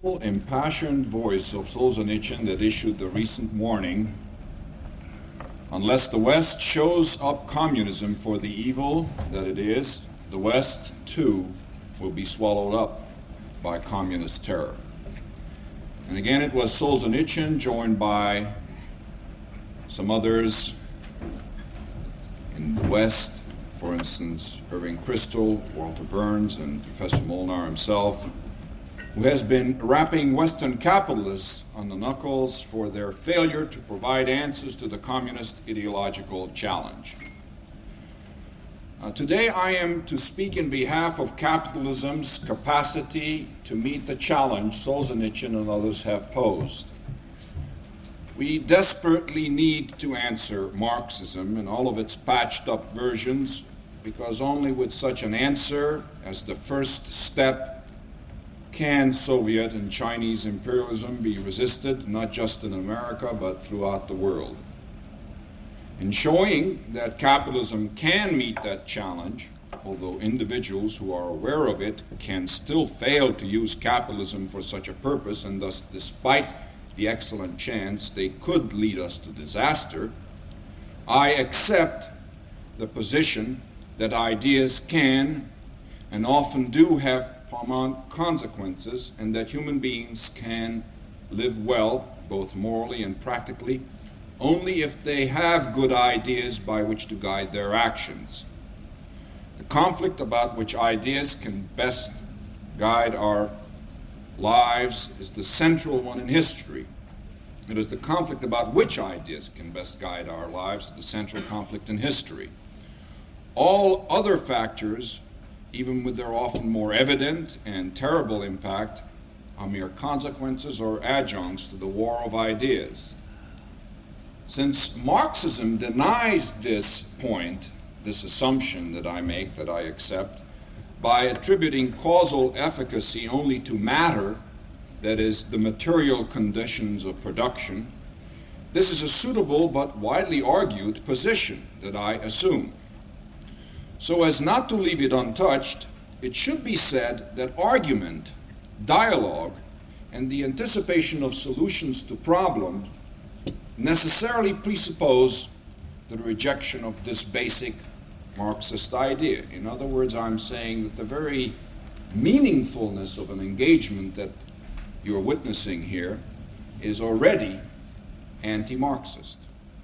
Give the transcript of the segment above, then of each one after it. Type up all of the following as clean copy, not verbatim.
Impassioned voice of Solzhenitsyn that issued the recent warning, unless the West shows up communism for the evil that it is, the West, too, will be swallowed up by communist terror. And again, it was Solzhenitsyn, joined by some others in the West, for instance, Irving Kristol, Walter Burns, and Professor Molnar himself, who has been rapping Western capitalists on the knuckles for their failure to provide answers to the communist ideological challenge. Today I am to speak in behalf of capitalism's capacity to meet the challenge Solzhenitsyn and others have posed. We desperately need to answer Marxism in all of its patched up versions, because only with such an answer as the first step can Soviet and Chinese imperialism be resisted, not just in America, but throughout the world. In showing that capitalism can meet that challenge, although individuals who are aware of it can still fail to use capitalism for such a purpose, and thus, despite the excellent chance they could lead us to disaster, I accept the position that ideas can and often do have profound consequences, and that human beings can live well, both morally and practically, only if they have good ideas by which to guide their actions. The conflict about which ideas can best guide our lives is the central one in history. It is the conflict about which ideas can best guide our lives, the central conflict in history. All other factors, even with their often more evident and terrible impact, are mere consequences or adjuncts to the war of ideas. Since Marxism denies this point, this assumption that I make, that I accept, by attributing causal efficacy only to matter, that is, the material conditions of production, this is a suitable but widely argued position that I assume. So as not to leave it untouched, it should be said that argument, dialogue, and the anticipation of solutions to problems necessarily presuppose the rejection of this basic Marxist idea. In other words, I'm saying that the very meaningfulness of an engagement that you're witnessing here is already anti-Marxist.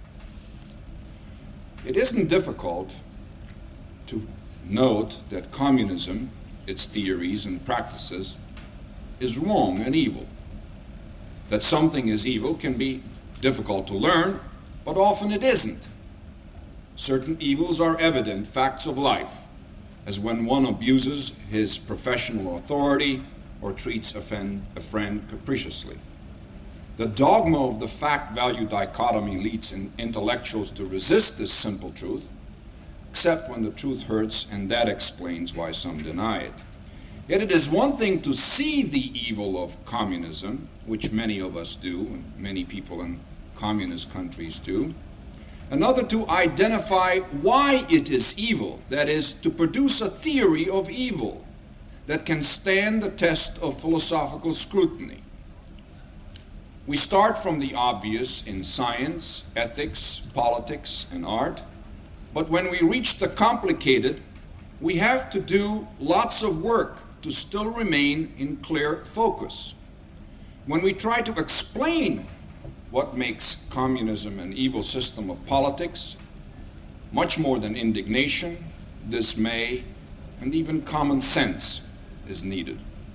It isn't difficult to note that communism, its theories and practices, is wrong and evil. That something is evil can be difficult to learn, but often it isn't. Certain evils are evident facts of life, as when one abuses his professional authority or treats a friend capriciously. The dogma of the fact-value dichotomy leads intellectuals to resist this simple truth, except when the truth hurts, and that explains why some deny it. Yet it is one thing to see the evil of communism, which many of us do, and many people in communist countries do. Another to identify why it is evil, that is, to produce a theory of evil that can stand the test of philosophical scrutiny. We start from the obvious in science, ethics, politics, and art, but when we reach the complicated, we have to do lots of work to still remain in clear focus. When we try to explain what makes communism an evil system of politics, much more than indignation, dismay, and even common sense is needed.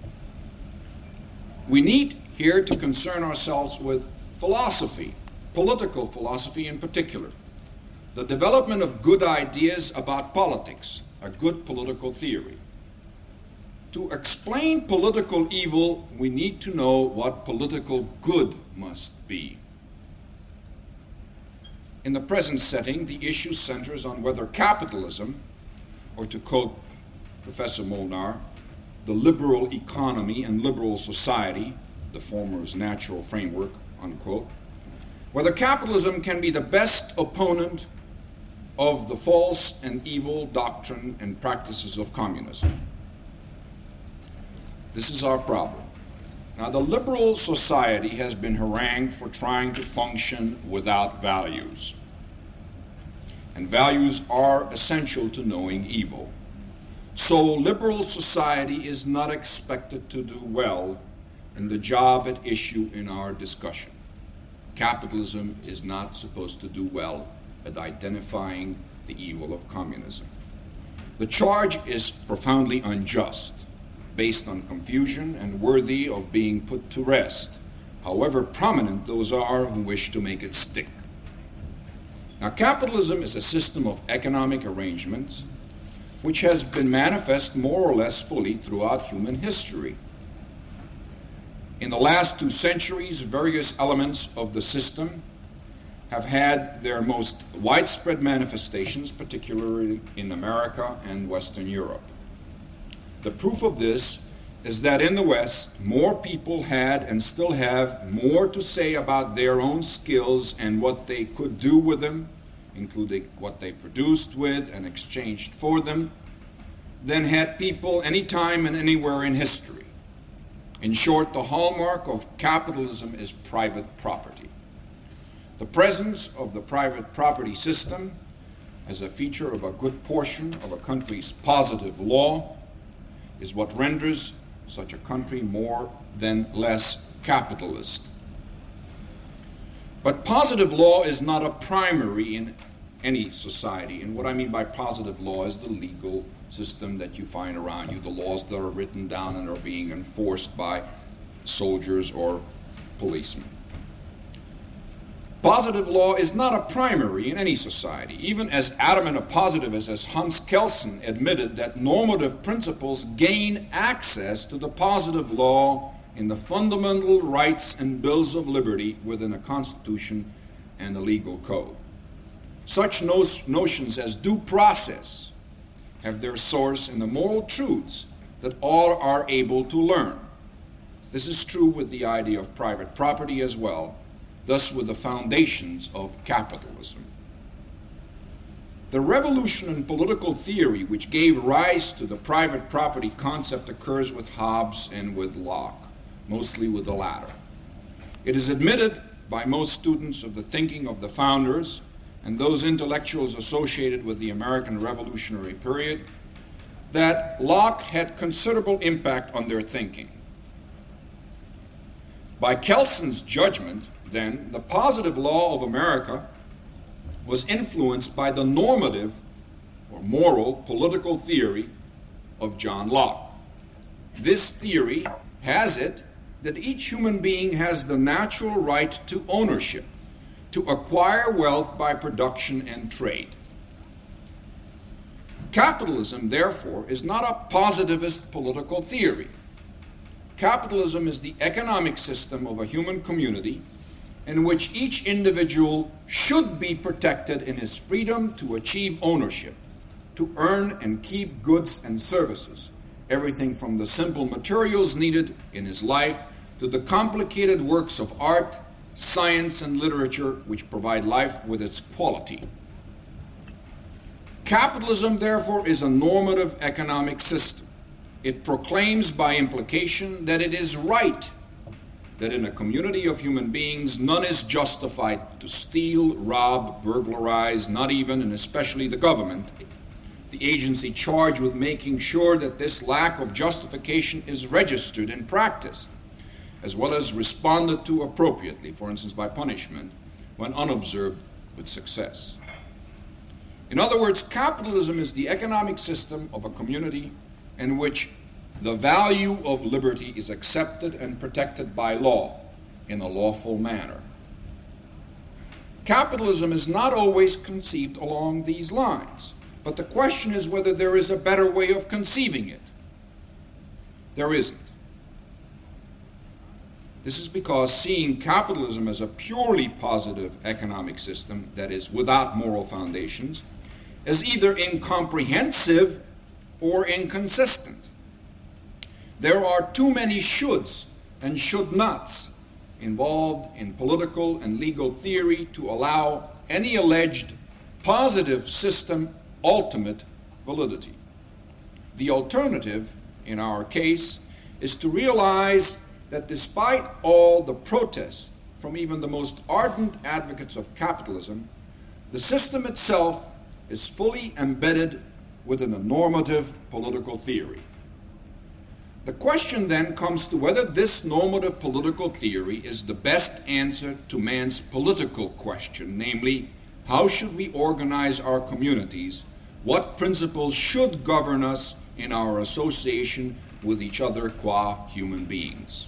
We need here to concern ourselves with philosophy, political philosophy in particular. The development of good ideas about politics, a good political theory. To explain political evil, we need to know what political good must be. In the present setting, the issue centers on whether capitalism, or to quote Professor Molnar, the liberal economy and liberal society, the former's natural framework, unquote, whether capitalism can be the best opponent of the false and evil doctrine and practices of communism. This is our problem. Now, the liberal society has been harangued for trying to function without values. And values are essential to knowing evil. So liberal society is not expected to do well in the job at issue in our discussion. Capitalism is not supposed to do well at identifying the evil of communism. The charge is profoundly unjust, based on confusion and worthy of being put to rest, however prominent those are who wish to make it stick. Now, capitalism is a system of economic arrangements which has been manifest more or less fully throughout human history. In the last 2 centuries, various elements of the system have had their most widespread manifestations, particularly in America and Western Europe. The proof of this is that in the West, more people had and still have more to say about their own skills and what they could do with them, including what they produced with and exchanged for them, than had people anytime and anywhere in history. In short, the hallmark of capitalism is private property. The presence of the private property system as a feature of a good portion of a country's positive law is what renders such a country more than less capitalist. But positive law is not a primary in any society. And what I mean by positive law is the legal system that you find around you, the laws that are written down and are being enforced by soldiers or policemen. Positive law is not a primary in any society, even as adamant a positivist as Hans Kelsen admitted that normative principles gain access to the positive law in the fundamental rights and bills of liberty within a constitution and a legal code. Such notions as due process have their source in the moral truths that all are able to learn. This is true with the idea of private property as well, thus with the foundations of capitalism. The revolution in political theory which gave rise to the private property concept occurs with Hobbes and with Locke, mostly with the latter. It is admitted by most students of the thinking of the founders and those intellectuals associated with the American Revolutionary period that Locke had considerable impact on their thinking. By Kelsen's judgment, then, the positive law of America was influenced by the normative or moral political theory of John Locke. This theory has it that each human being has the natural right to ownership, to acquire wealth by production and trade. Capitalism, therefore, is not a positivist political theory. Capitalism is the economic system of a human community in which each individual should be protected in his freedom to achieve ownership, to earn and keep goods and services, everything from the simple materials needed in his life to the complicated works of art, science, and literature which provide life with its quality. Capitalism, therefore, is a normative economic system. It proclaims by implication that it is right that in a community of human beings, none is justified to steal, rob, burglarize, not even and especially the government, the agency charged with making sure that this lack of justification is registered in practice, as well as responded to appropriately, for instance by punishment, when unobserved with success. In other words, capitalism is the economic system of a community in which the value of liberty is accepted and protected by law in a lawful manner. Capitalism is not always conceived along these lines, but the question is whether there is a better way of conceiving it. There isn't. This is because seeing capitalism as a purely positive economic system, that is, without moral foundations, is either incomprehensive or inconsistent. There are too many shoulds and should-nots involved in political and legal theory to allow any alleged positive system ultimate validity. The alternative, in our case, is to realize that despite all the protests from even the most ardent advocates of capitalism, the system itself is fully embedded within a normative political theory. The question then comes to whether this normative political theory is the best answer to man's political question, namely, how should we organize our communities? What principles should govern us in our association with each other qua human beings?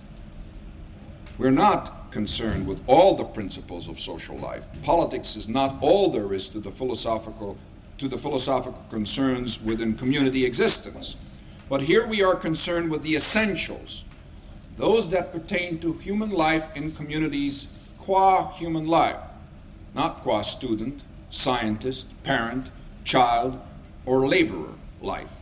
We're not concerned with all the principles of social life. Politics is not all there is to the philosophical concerns within community existence. But here we are concerned with the essentials, those that pertain to human life in communities qua human life, not qua student, scientist, parent, child, or laborer life.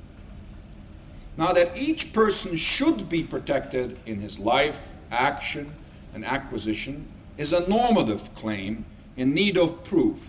Now, that each person should be protected in his life, action, and acquisition is a normative claim in need of proof.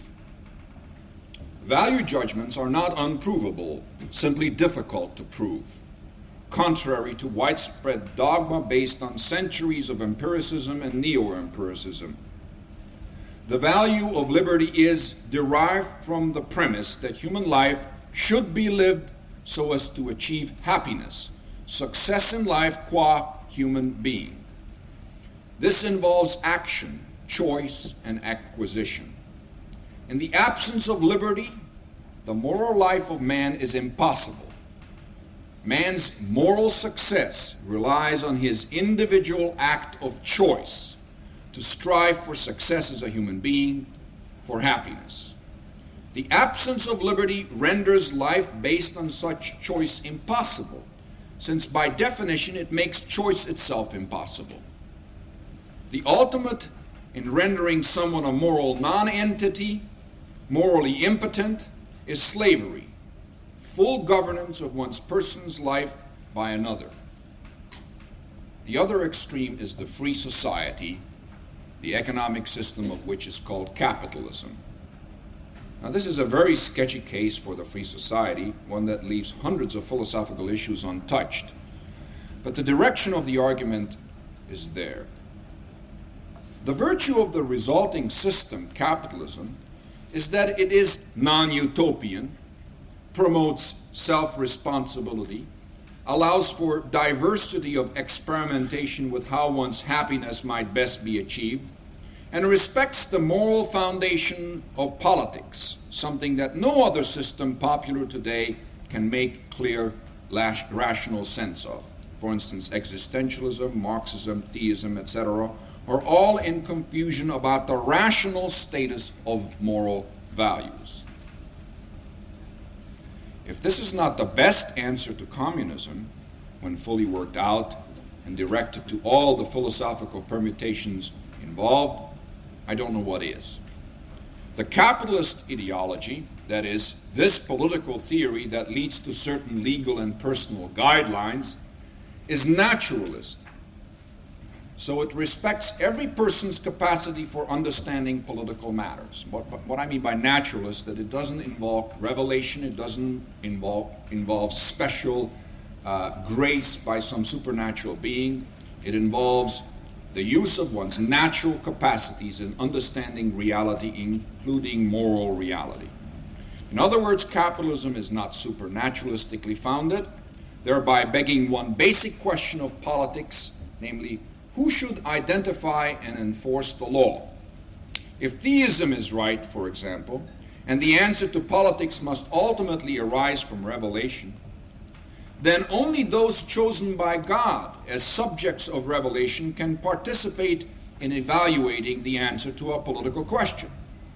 Value judgments are not unprovable, simply difficult to prove, contrary to widespread dogma based on centuries of empiricism and neo-empiricism. The value of liberty is derived from the premise that human life should be lived so as to achieve happiness, success in life qua human being. This involves action, choice, and acquisition. In the absence of liberty, the moral life of man is impossible. Man's moral success relies on his individual act of choice to strive for success as a human being, for happiness. The absence of liberty renders life based on such choice impossible, since by definition it makes choice itself impossible. The ultimate in rendering someone a moral non-entity, morally impotent, is slavery, full governance of one's person's life by another. The other extreme is the free society, the economic system of which is called capitalism. Now, this is a very sketchy case for the free society, one that leaves hundreds of philosophical issues untouched. But the direction of the argument is there. The virtue of the resulting system, capitalism, is that it is non-utopian, promotes self-responsibility, allows for diversity of experimentation with how one's happiness might best be achieved, and respects the moral foundation of politics, something that no other system popular today can make clear, rational sense of. For instance, existentialism, Marxism, theism, etc., are all in confusion about the rational status of moral values. If this is not the best answer to communism, when fully worked out and directed to all the philosophical permutations involved, I don't know what is. The capitalist ideology, that is, this political theory that leads to certain legal and personal guidelines, is naturalist. So it respects every person's capacity for understanding political matters. What I mean by naturalist, that it doesn't involve revelation, it doesn't involve special grace by some supernatural being. It involves the use of one's natural capacities in understanding reality, including moral reality. In other words, capitalism is not supernaturalistically founded, thereby begging one basic question of politics, namely, who should identify and enforce the law? If theism is right, for example, and the answer to politics must ultimately arise from revelation, then only those chosen by God as subjects of revelation can participate in evaluating the answer to a political question.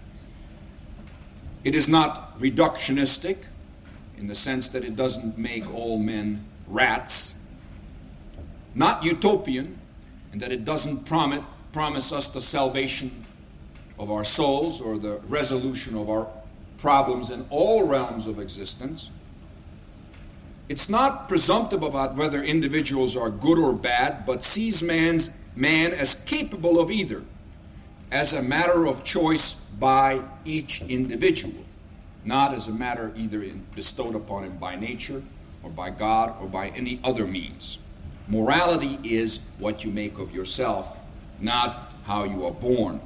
It is not reductionistic in the sense that it doesn't make all men rats, not utopian, and that it doesn't promise us the salvation of our souls or the resolution of our problems in all realms of existence. It's not presumptive about whether individuals are good or bad, but sees man as capable of either, as a matter of choice by each individual, not as a matter either bestowed upon him by nature or by God or by any other means. Morality is what you make of yourself, not how you are born.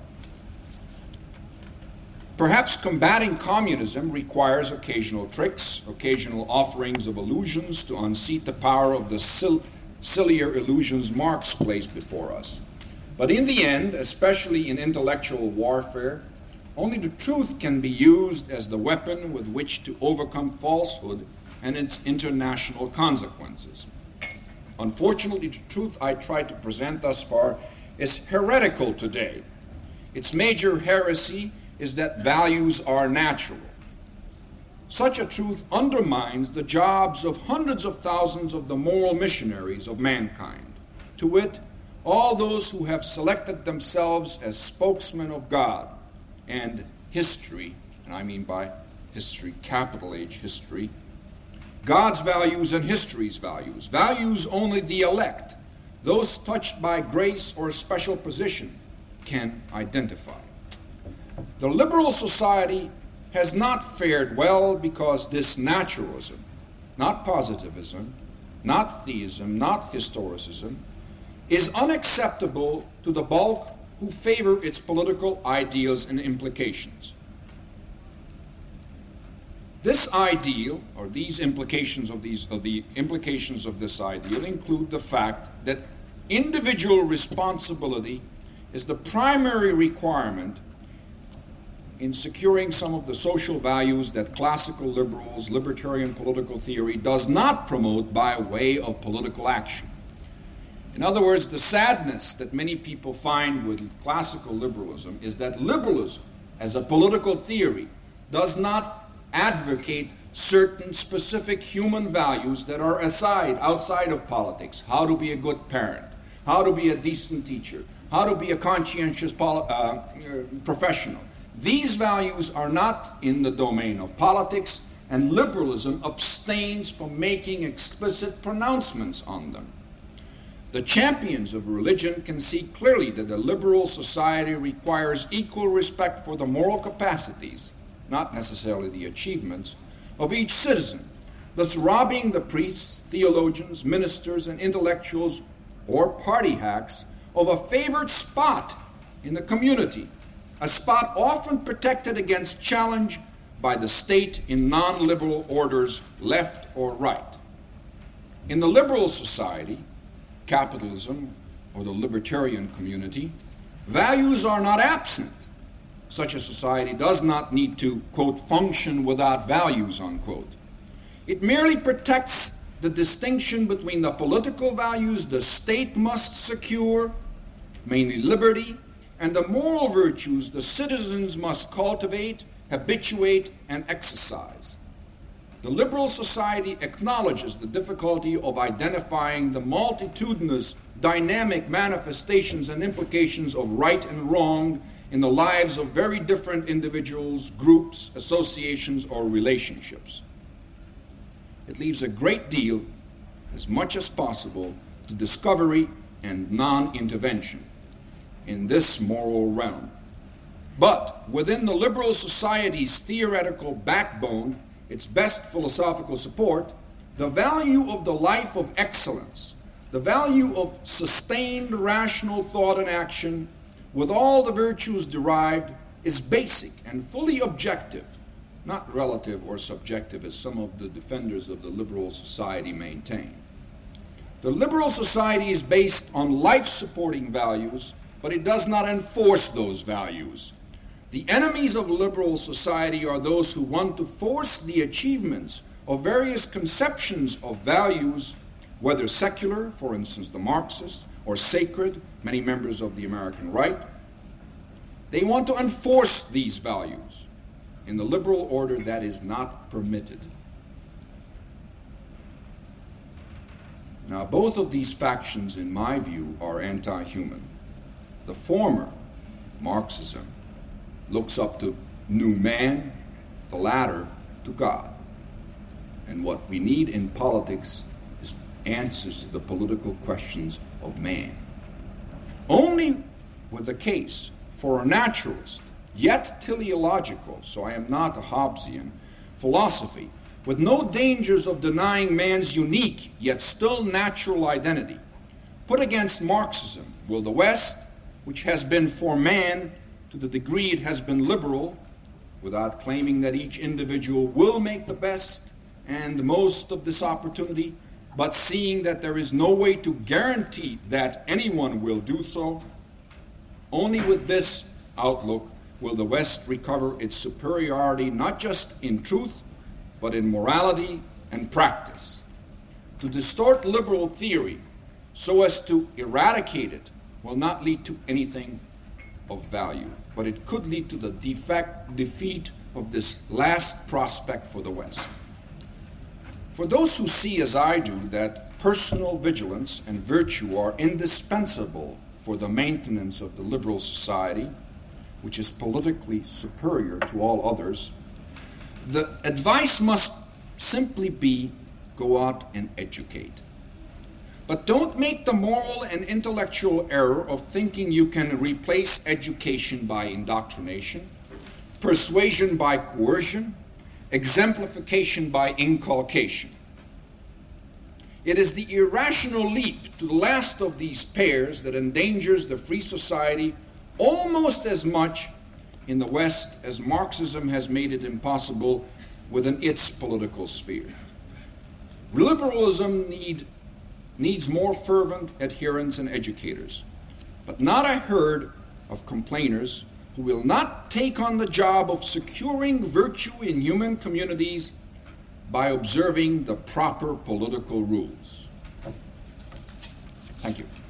Perhaps combating communism requires occasional tricks, occasional offerings of illusions to unseat the power of the sillier illusions Marx placed before us. But in the end, especially in intellectual warfare, only the truth can be used as the weapon with which to overcome falsehood and its international consequences. Unfortunately, the truth I tried to present thus far is heretical today. Its major heresy is that values are natural. Such a truth undermines the jobs of hundreds of thousands of the moral missionaries of mankind, to wit, all those who have selected themselves as spokesmen of God and history, and I mean by history, capital H history, God's values and history's values, values only the elect, those touched by grace or special position, can identify. The liberal society has not fared well because this naturalism, not positivism, not theism, not historicism, is unacceptable to the bulk who favor its political ideals and implications. This ideal, or these implications of the implications of this ideal, include the fact that individual responsibility is the primary requirement in securing some of the social values that classical liberals, libertarian political theory does not promote by way of political action. In other words, the sadness that many people find with classical liberalism is that liberalism, as a political theory, does not advocate certain specific human values that are outside of politics. How to be a good parent, how to be a decent teacher, how to be a conscientious professional. These values are not in the domain of politics, and liberalism abstains from making explicit pronouncements on them. The champions of religion can see clearly that a liberal society requires equal respect for the moral capacities, not necessarily the achievements, of each citizen, thus robbing the priests, theologians, ministers, and intellectuals or party hacks of a favored spot in the community, a spot often protected against challenge by the state in non-liberal orders, left or right. In the liberal society, capitalism, or the libertarian community, values are not absent. Such a society does not need to, quote, function without values, unquote. It merely protects the distinction between the political values the state must secure, mainly liberty, and the moral virtues the citizens must cultivate, habituate, and exercise. The liberal society acknowledges the difficulty of identifying the multitudinous dynamic manifestations and implications of right and wrong in the lives of very different individuals, groups, associations, or relationships. It leaves a great deal, as much as possible, to discovery and non-intervention in this moral realm. But within the liberal society's theoretical backbone, its best philosophical support, the value of the life of excellence, the value of sustained rational thought and action, with all the virtues derived, is basic and fully objective, not relative or subjective as some of the defenders of the liberal society maintain. The liberal society is based on life-supporting values, but it does not enforce those values. The enemies of liberal society are those who want to force the achievements of various conceptions of values, whether secular, for instance the Marxists, or sacred, many members of the American right. They want to enforce these values. In the liberal order, that is not permitted. Now, both of these factions, in my view, are anti-human. The former, Marxism, looks up to new man, the latter to God. And what we need in politics is answers to the political questions of man. Only with the case for a naturalist, yet teleological, so I am not a Hobbesian, philosophy, with no dangers of denying man's unique, yet still natural identity, Put against Marxism, will the West, which has been for man to the degree it has been liberal, without claiming that each individual will make the best and the most of this opportunity, but seeing that there is no way to guarantee that anyone will do so, only with this outlook will the West recover its superiority not just in truth, but in morality and practice. To distort liberal theory so as to eradicate it will not lead to anything of value, but it could lead to the defeat of this last prospect for the West. For those who see as I do that personal vigilance and virtue are indispensable for the maintenance of the liberal society, which is politically superior to all others, the advice must simply be go out and educate. But don't make the moral and intellectual error of thinking you can replace education by indoctrination, persuasion by coercion, exemplification by inculcation. It is the irrational leap to the last of these pairs that endangers the free society almost as much in the West as Marxism has made it impossible within its political sphere. Liberalism needs more fervent adherents and educators, but not a herd of complainers who will not take on the job of securing virtue in human communities by observing the proper political rules. Thank you.